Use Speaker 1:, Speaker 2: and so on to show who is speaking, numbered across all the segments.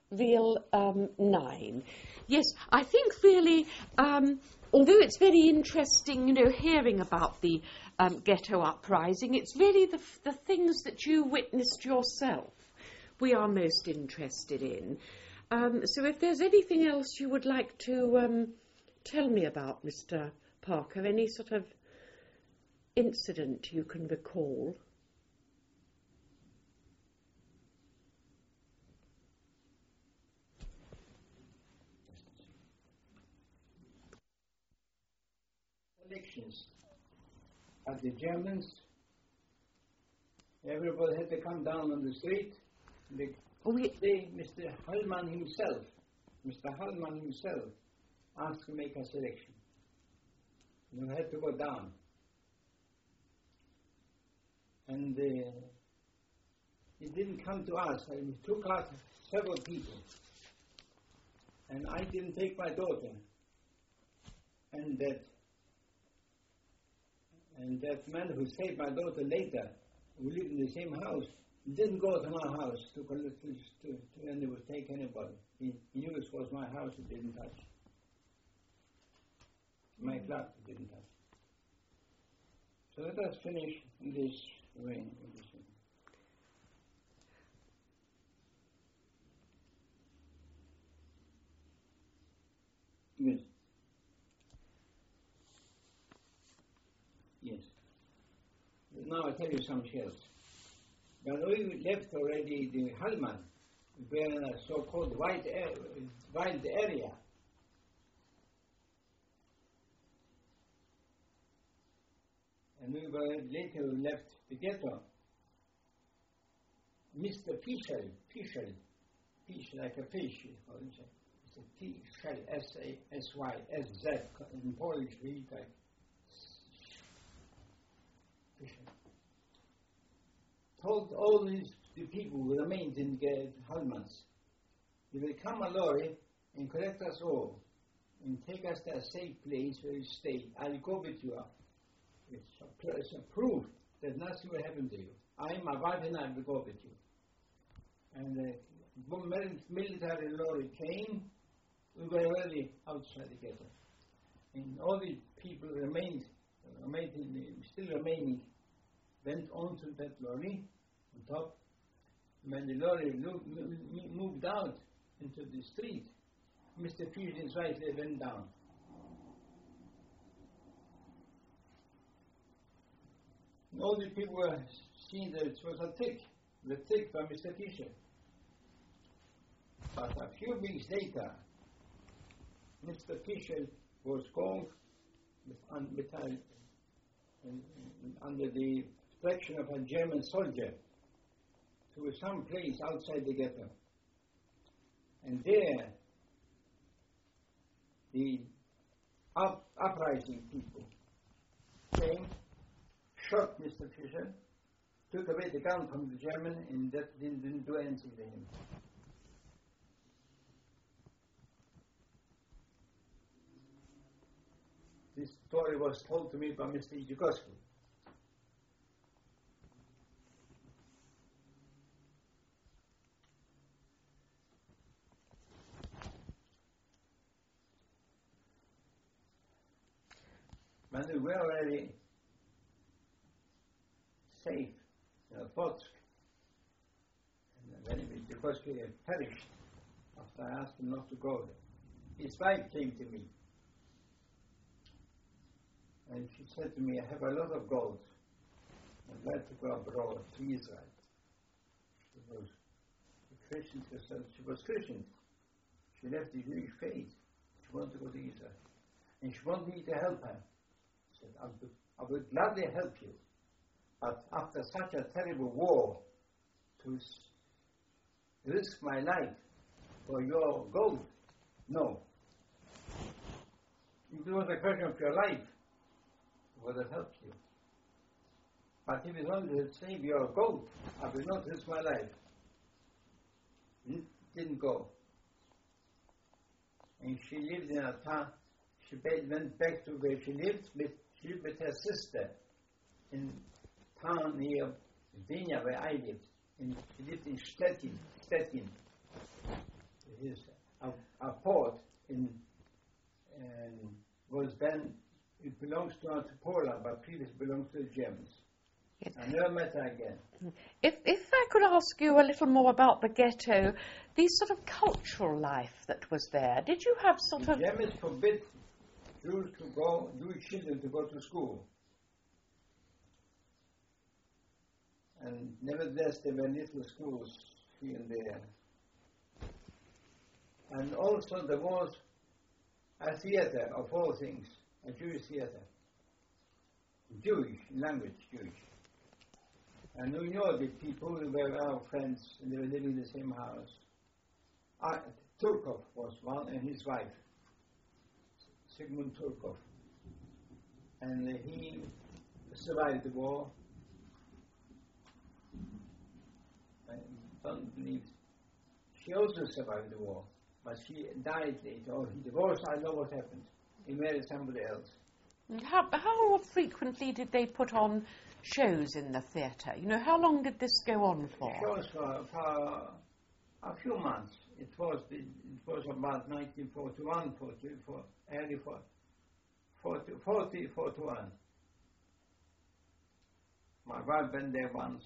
Speaker 1: Reel 9. Yes, I think really, although it's very interesting, hearing about the ghetto uprising, it's really the things that you witnessed yourself we are most interested in. So if there's anything else you would like to tell me about, Mr. Parker, any sort of incident you can recall?
Speaker 2: Elections at the Germans, everybody had to come down on the street. Mr. Hallmann himself asked to make a selection. You had to go down. And he didn't come to us. He took out several people. And I didn't take my daughter. And that man who saved my daughter later, who lived in the same house, didn't go to my house to take anybody. He knew this was my house, he didn't touch. My flat, he didn't touch. So let us finish in this way. Yes. Yes. Now I'll tell you something else. When we left already the Hallmann, we were in a so-called wild area. And we were later left the ghetto. Mr. Pischel, like a fish, it's a Pischel, S-A-S-Y-S-Z, in Polish, read like Pischel. Told all the people who remained in the Hallmanns, you will come a lorry and collect us all and take us to a safe place where you stay. I'll go with you. It's a proof that nothing will happen to you. My wife and I will go with you. And the military lorry came. We were already outside the ghetto. And all the people still remaining, went onto that lorry on top. When the lorry moved out into the street, Mr. Peterson's right leg went down. And all the people were seeing that it was a trick by Mr. Fischer. But a few weeks later, Mr. Fischer was called under the protection of a German soldier to some place outside the ghetto. And there, the uprising people came, shot Mr. Fischer, took away the gun from the German, and that didn't do anything to him. This story was told to me by Mr. Idzikowski. When we were already safe in Polsk, and when Idzikowski had perished after I asked him not to go there, his wife came to me. And she said to me, I have a lot of gold. I'd like to go abroad to Israel. She was a Christian herself. She was Christian. She left the Jewish faith. She wanted to go to Israel. And she wanted me to help her. She said, I would gladly help you. But after such a terrible war, to risk my life for your gold, no. If it was a question of your life, would have helped you. But if it only to save your gold, I will not risk my life. Didn't go. And she lived in a town. She went back to where she lived. She lived with her sister in a town near Gdynia, where I lived. And she lived in Stettin. gone to Poland, but previously belonged to the Germans.
Speaker 1: Yes.
Speaker 2: I never met her again.
Speaker 1: If I could ask you a little more about the ghetto, the sort of cultural life that was there, did you have sort
Speaker 2: The
Speaker 1: of...
Speaker 2: Germans forbid Jewish children to go to school. And nevertheless, there were little schools here and there. And also there was a theater, of all things, a Jewish theater. Jewish, language Jewish. And we know the people who were our friends, and they were living in the same house. Turkov was one, and his wife, Sigmund Turkov. And he survived the war. I don't believe. She also survived the war, but she died later, or he divorced. I know what happened. He married somebody else.
Speaker 1: How frequently did they put on shows in the theatre? You know, how long did this go on for?
Speaker 2: Shows for a few months. It was about 1941, 44, early 40, 41. My wife went there once.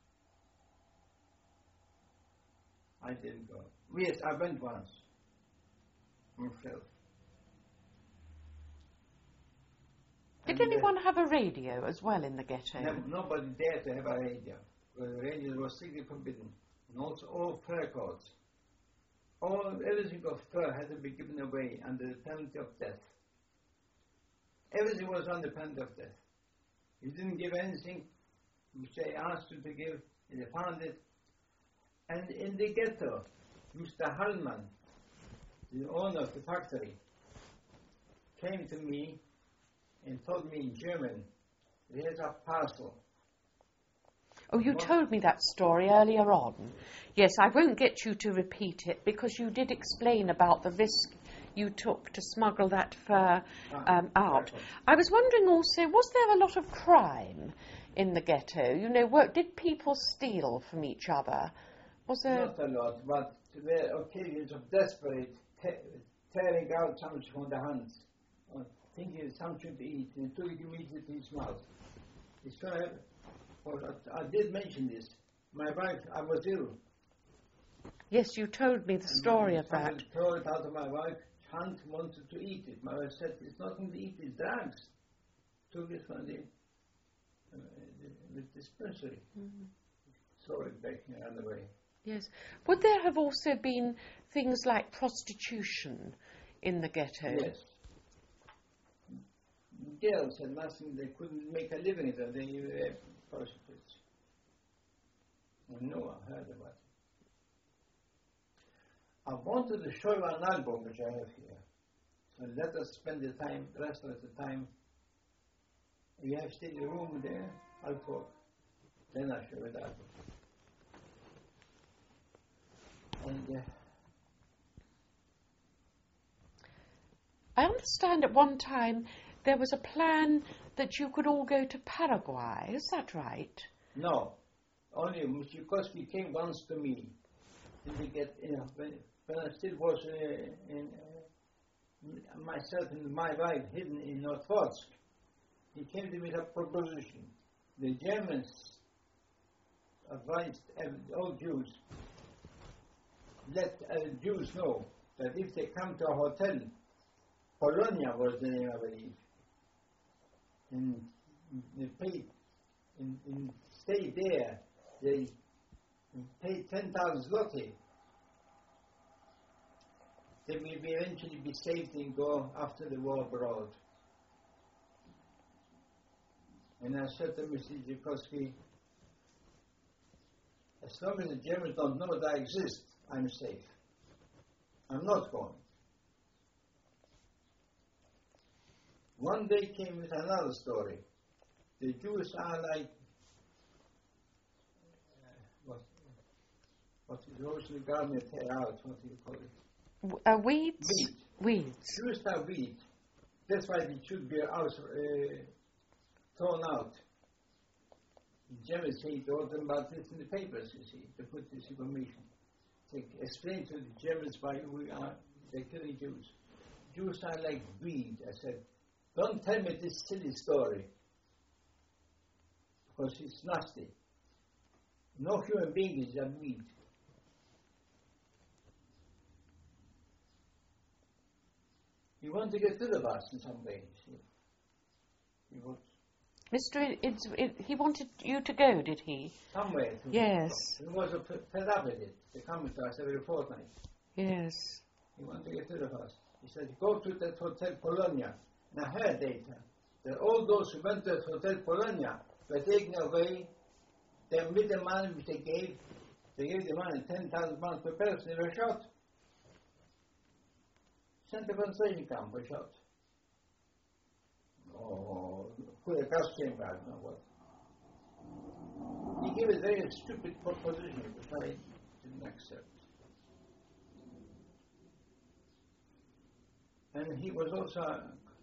Speaker 2: I didn't go. Yes, I went once myself.
Speaker 1: Did anyone have a radio as well in the ghetto?
Speaker 2: Nobody dared to have a radio. Because the radio was strictly forbidden. And also all fur coats. Everything of fur had to be given away under the penalty of death. Everything was under penalty of death. You didn't give anything which they asked you to give, and they found it. And in the ghetto, Mr. Hallman, the owner of the factory, came to me and told me in German, there's a parcel.
Speaker 1: Oh, you told me that story earlier on. Yes, I won't get you to repeat it because you did explain about the risk you took to smuggle that fur out. I was wondering also, was there a lot of crime in the ghetto? You know, did people steal from each other? Was there...
Speaker 2: Not a lot, but there were occasions of desperate tearing out something from the hands, or thinking of something to eat, and took it immediately to his mouth. I did mention this. My wife, I was ill.
Speaker 1: Yes, you told me the story of that.
Speaker 2: I threw it out of my wife's hand, wanted to eat it. My wife said, it's nothing to eat, it's drugs. Took it from the dispensary. Mm-hmm. Throw it back and ran away.
Speaker 1: Yes. Would there have also been things like prostitution in the ghetto?
Speaker 2: Yes. Girls had nothing, they couldn't make a living, so they were prostitutes. I know, I heard about it. I wanted to show you an album which I have here. So let us spend the rest of the time. You have still a room there, I'll talk. Then I'll show you the album. And
Speaker 1: I understand at one time there was a plan that you could all go to Paraguay. Is that right?
Speaker 2: No. Only Mushikoski came once to me. Did we get, when I still was myself and my wife hidden in Northwatsk, he came to me with a proposition. The Germans advised all Jews, let Jews know that if they come to a hotel, Polonia was the name, I believe, and they paid, and stay there, they paid 10,000 zloty. They may eventually be saved and go after the war abroad. And I said to Mr. Tchaikovsky, as long as the Germans don't know that I exist, I'm safe. I'm not going. One day came with another story. The Jews are like what is Rosalie Gardner tear out, what do you call it?
Speaker 1: Weeds? Weeds.
Speaker 2: Jews are weeds. That's why they should be thrown out. The Germans say they wrote about this in the papers, you see, to put this information. They explain to the Germans why they're killing Jews. Jews are like weed, I said. don't tell me this silly story, because it's nasty. No human being is a weed. You want to get rid of us in some way, you see. You want
Speaker 1: He wanted you to go, did he?
Speaker 2: somewhere to
Speaker 1: Yes.
Speaker 2: He was fed up with it. They come to us every fortnight.
Speaker 1: Yes.
Speaker 2: He wanted to get rid of us. He said, go to that Hotel Polonia. And I heard later that all those who went to that Hotel Polonia were taken away. Then with the money which they gave the money, 10,000 pounds per person, they were shot. Sent to concentration camp, were shot. Or put a gas chamber, I don't know what. He gave a very stupid proposition which I didn't accept. And he was also,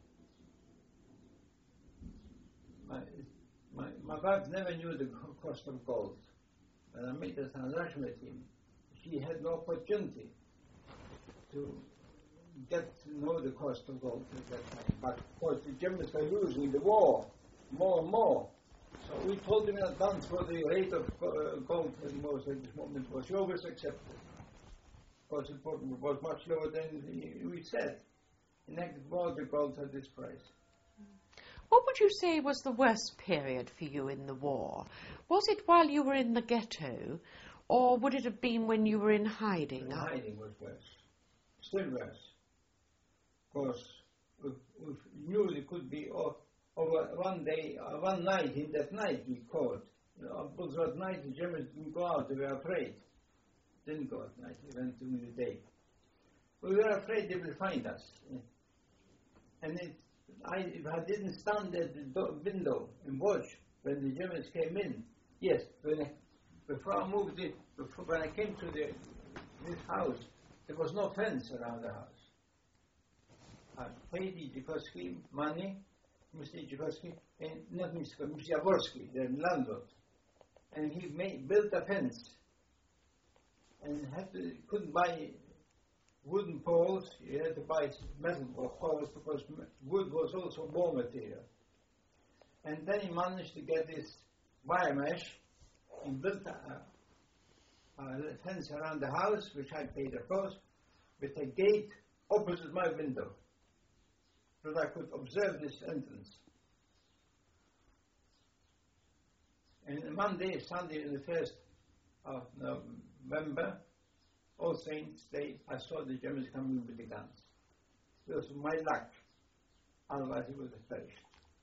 Speaker 2: my wife never knew the cost of gold. When I made a transaction with him, she had no opportunity to get to know the cost of gold at that time. But of course the Germans were losing the war more and more. So we told him in advance what the rate of gold at this moment was. He always accepted. Of course it was much lower than we said. In fact, war the gold at this price.
Speaker 1: What would you say was the worst period for you in the war? Was it while you were in the ghetto, or would it have been when you were in hiding?
Speaker 2: Hiding was worse. Still worse. Of course, we knew it could be over one day, one night. In that night we caught. Because at night the Germans didn't go out. They were afraid. Didn't go at night. They went during the day. We were afraid they would find us. And if I didn't stand at the window and watch when the Germans came in, yes, before I moved it, when I came to this house, there was no fence around the house. I paid Idzikowski money, Mr. Idzikowski, and not Mr. Jaworski, the landlord, and he built a fence, and couldn't buy wooden poles. You had to buy metal poles because wood was also war material. And then he managed to get this wire mesh and built a fence around the house, which I paid, of course, with a gate opposite my window, so that I could observe this entrance. And one day, Sunday, in the 1st of November, All Saints Day, I saw the Germans coming with the guns. It was my luck, otherwise it would have perished.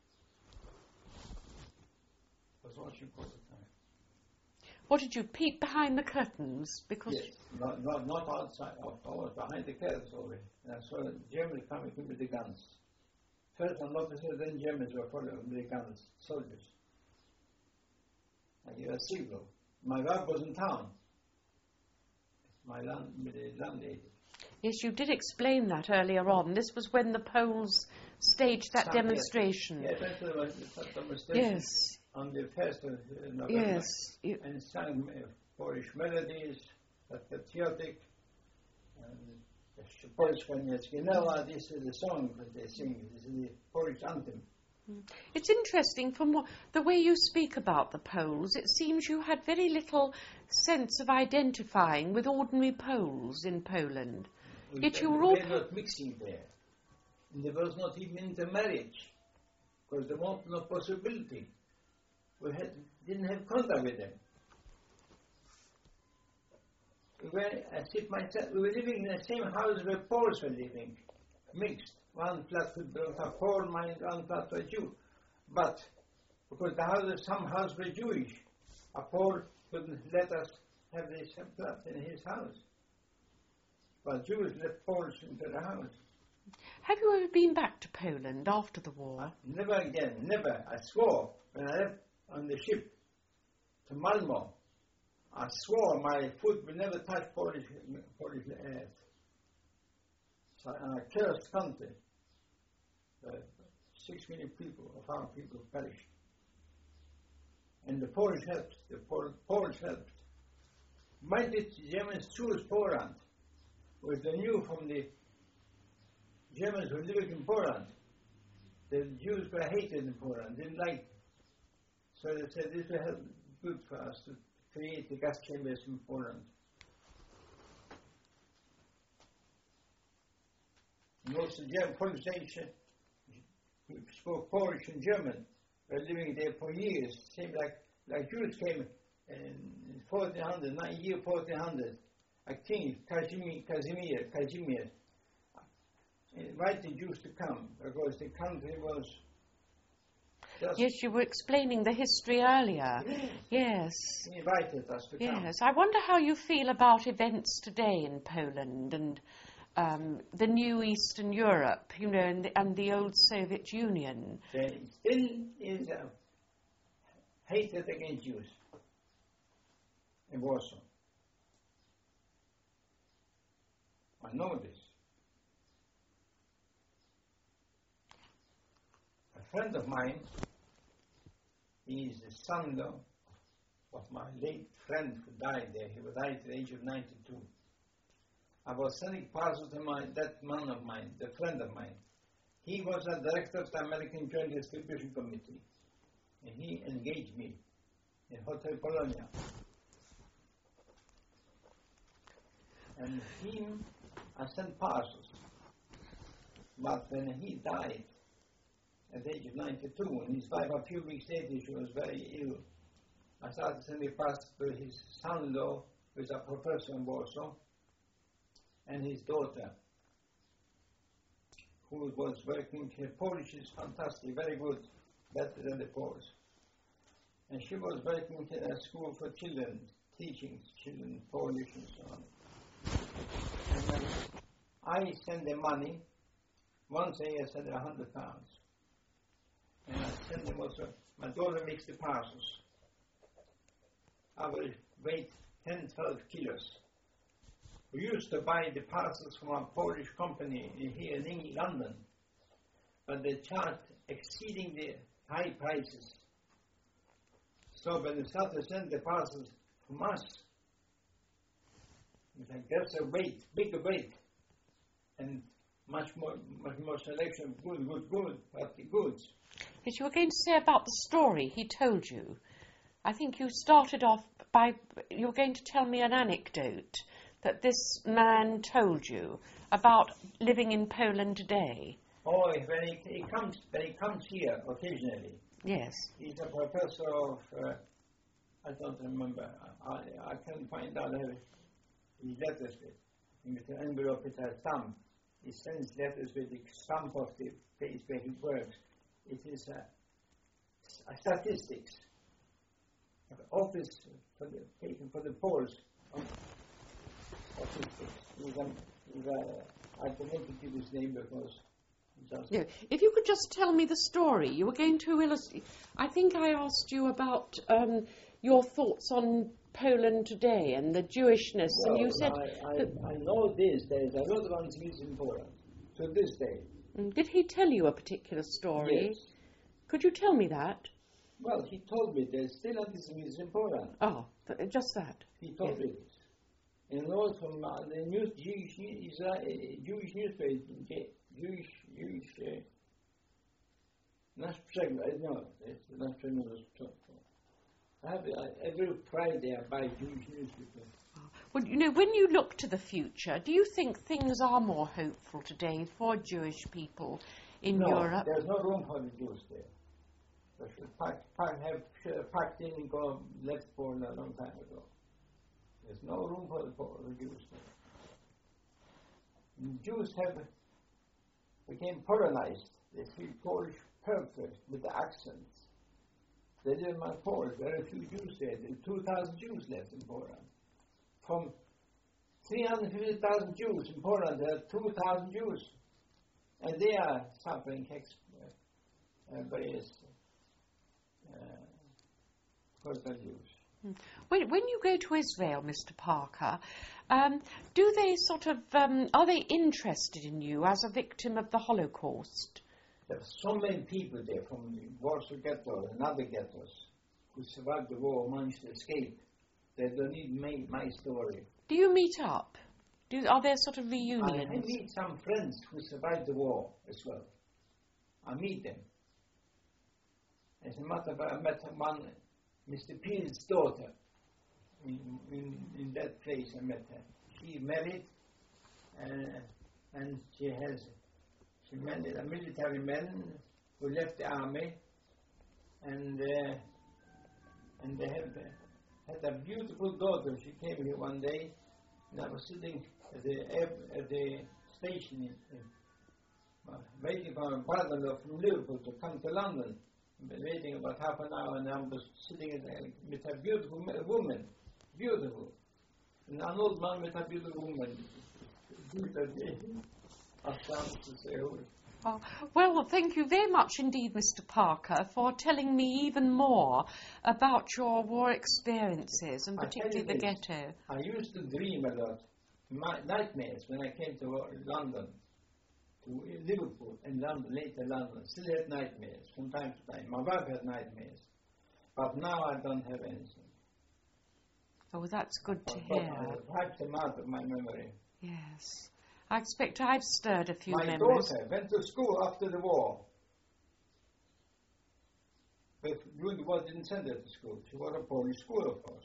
Speaker 2: I was watching for the time.
Speaker 1: What did you peep behind the curtains? Because
Speaker 2: yes, not outside, behind the curtains already. And I saw the Germans coming with the guns. First an officer, then Germans were following with the guns, soldiers. I gave a signal. My wife was in town. The landlady.
Speaker 1: yes, you did explain that earlier on. This was when the Poles staged that demonstration.
Speaker 2: Yes, that's the demonstration.
Speaker 1: Yes.
Speaker 2: On the 1st of November.
Speaker 1: Yes.
Speaker 2: And sang Polish melodies, patriotic. Polska nie zginęła. This is the song that they sing. This is the Polish anthem.
Speaker 1: It's interesting from the way you speak about the Poles. It seems you had very little sense of identifying with ordinary Poles in Poland. Yet you were all...
Speaker 2: They were not mixing there. And there was not even intermarriage, because there was no possibility. We didn't have contact with them. We were living in the same house where Poles were living, mixed. One flat could belong to a Pole, one flat to a Jew. But because some houses were Jewish, a Pole couldn't let us have this flat in his house. But Jews let Poles into the house.
Speaker 1: Have you ever been back to Poland after the war?
Speaker 2: Never again, never. I swore when I left on the ship to Malmo, I swore my foot would never touch Polish earth. So in a cursed country, 6 million people, of our people, perished. And the Polish helped. The Polish helped. Might the Germans choose Poland, which they knew from the Germans who lived in Poland, The Jews were hated in Poland, didn't like it. So they said this will help good for us to create the gas chambers in Poland. Most of the German population who spoke Polish and German were living there for years. Same like Jews came in 1400, year 1400. A king, Casimir, invited Jews to come because the country was just...
Speaker 1: Yes, you were explaining the history earlier.
Speaker 2: Yes. He invited us to come.
Speaker 1: Yes, I wonder how you feel about events today in Poland and the new Eastern Europe, you know, and the old Soviet Union.
Speaker 2: There still is a hatred against Jews in Warsaw. I know this. A friend of mine, he is the son-in-law of my late friend who died there. He died at the age of 92. I was sending parcels to that man of mine, the friend of mine. He was a director of the American Joint Distribution Committee, and he engaged me in Hotel Polonia. And him, I sent parcels. But when he died at the age of 92, and his wife a few weeks later, she was very ill, I started sending parcels to his son-in-law, who is a professor in Warsaw, and his daughter, who was working. Her Polish is fantastic, very good, better than the Poles. And she was working in a school for children, teaching children Polish and so on. And I send them money. Once a year I send them £100. And I send them also, my daughter makes the parcels. I will weigh 10, 12 kilos. We used to buy the parcels from a Polish company here in London, but they charged exceeding the high prices. So when they started to send the parcels from us, there's a weight, bigger weight, and much more selection of good goods.
Speaker 1: Yes, you were going to say about the story he told you. I think you started off by, you were going to tell me an anecdote that this man told you about living in Poland today.
Speaker 2: Oh, when he comes here occasionally.
Speaker 1: Yes.
Speaker 2: He's a professor of, I don't remember. I can find out his letters with the envelope with a stamp. He sends letters with the stamp of the place where he works. It is a statistics office for the Poles. I don't want to give his name because...
Speaker 1: No, if you could just tell me the story. You were going to illustrate... I think I asked you about your thoughts on Poland today and the Jewishness,
Speaker 2: well,
Speaker 1: and you said...
Speaker 2: I know this. There is a lot of anti-Semitism in Poland to this day.
Speaker 1: Did he tell you a particular story?
Speaker 2: Yes.
Speaker 1: Could you tell me that?
Speaker 2: Well, he told me there's still anti-Semitism in Poland.
Speaker 1: Oh, just that.
Speaker 2: He told me this. And also from the Jewish newspaper, Nasz Przegląd, no, it's Nasz Przegląd. Every Friday I buy Jewish newspaper.
Speaker 1: Well, you know, when you look to the future, do you think things are more hopeful today for Jewish people in Europe?
Speaker 2: No, there's no room for the Jews there. They should have packed in and left Poland a long time ago. There's no room for the Jews there. The Jews became Polonized. They speak Polish perfect with the accents. They didn't mind Polish. There are a few Jews there. There are 2,000 Jews left in Poland. From 350,000 Jews in Poland, there are 2,000 Jews. And they are suffering various cultural Jews.
Speaker 1: When you go to Israel, Mr. Parker, do they sort of, are they interested in you as a victim of the Holocaust?
Speaker 2: There are so many people there from the Warsaw Ghetto and other ghettos who survived the war, managed to escape. They don't need my story.
Speaker 1: Do you meet up? Are there sort of reunions?
Speaker 2: I meet some friends who survived the war as well. I meet them. As a matter of fact, I met one, Mr. Peel's daughter. In that place I met her. She married, and she married a military man who left the army, and they had a beautiful daughter. She came here one day, and I was sitting at the station waiting for my brother from Liverpool to come to London. Waiting about half an hour, and I was sitting with a beautiful woman, beautiful. And an old man with a beautiful woman.
Speaker 1: Oh, well, thank you very much indeed, Mr. Parker, for telling me even more about your war experiences, and particularly the ghetto.
Speaker 2: I used to dream a lot, nightmares when I came to London, to Liverpool, and later London. Still had nightmares from time to time. My wife had nightmares, but now I don't have anything.
Speaker 1: Oh, that's good to hear.
Speaker 2: I've wiped them out of my memory.
Speaker 1: Yes. I expect I've stirred a few memories.
Speaker 2: My daughter went to school after the war. But during the war, didn't send her to school. She was a Polish school, of course.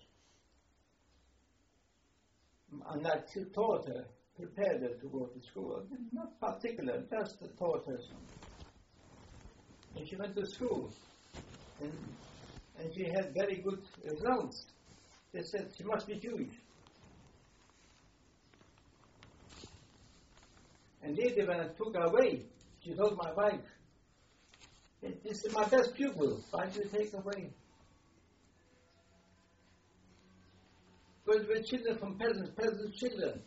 Speaker 2: And I taught her, prepared her to go to school. Not particular, just taught her something. And she went to school. And she had very good results. They said she must be Jewish. And later when I took her away, she told my wife, "This is my best pupil, why do you take her away?" Because we're children from peasants children.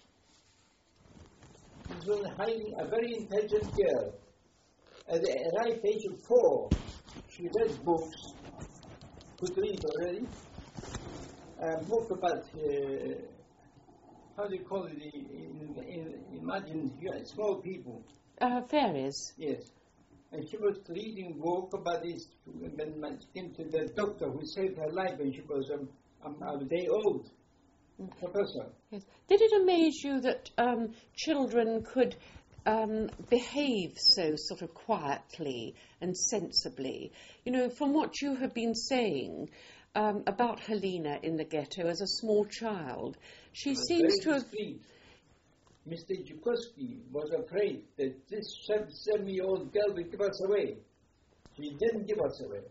Speaker 2: This was a very intelligent girl. At the ripe age of 4, she read books, could read already, a book about, how do you call it, imagine small people.
Speaker 1: Fairies.
Speaker 2: Yes. And she was reading a book about this when she came to the doctor who saved her life when she was a day old. Professor.
Speaker 1: Yes. Did it amaze you that children could behave so sort of quietly and sensibly? You know, from what you have been saying about Helena in the ghetto as a small child, she seems to have...
Speaker 2: Mr. Zhukovsky was afraid that this 7-year-old girl would give us away. She didn't give us away.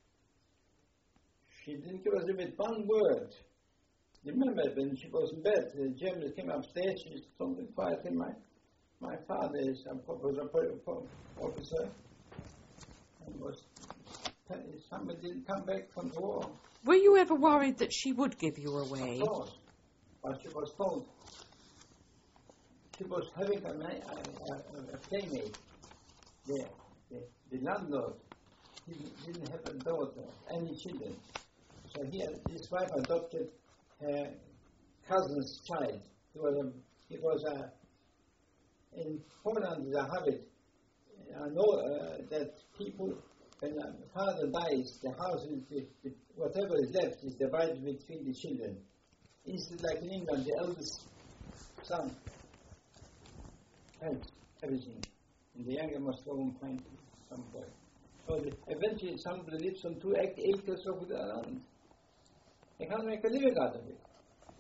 Speaker 2: She didn't give us away with one word. Remember, when she was in bed, the Germans came upstairs, she told me quietly, my father was a officer, and somebody didn't come back from the war.
Speaker 1: Were you ever worried that she would give you away?
Speaker 2: Of course, but she was told. She was having a playmate there. The landlord didn't have a daughter, any children. So his wife adopted her cousin's child. It was in Poland, there's a habit. I know that people, when a father dies, the house is, whatever is left is divided between the children. Instead, like in England, the eldest son has everything, and the younger must go and find somewhere. So eventually somebody lives on 2 acres of the land. They can't make a living out of it.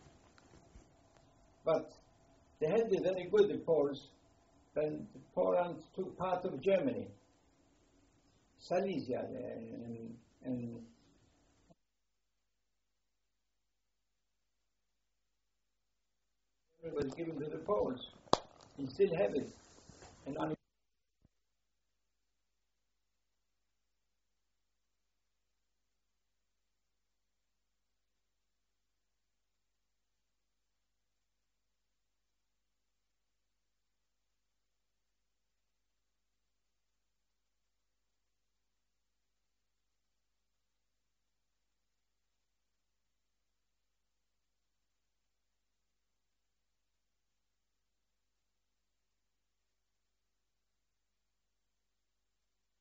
Speaker 2: But they had it very good, the Poles, when Poland took part of Germany, Silesia, and it was given to the Poles. You still have it. And